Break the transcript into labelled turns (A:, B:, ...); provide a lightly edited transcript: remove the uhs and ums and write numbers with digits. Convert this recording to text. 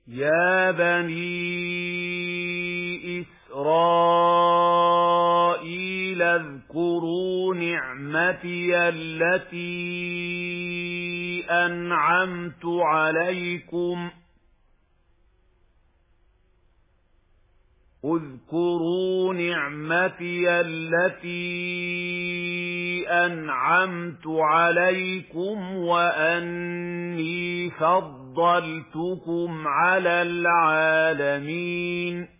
A: يا بني إسرائيل اذكروا نعمتي التي أنعمت عليكم اذكروا نعمتي التي أنعمت عليكم وأني فضلتكم على العالمين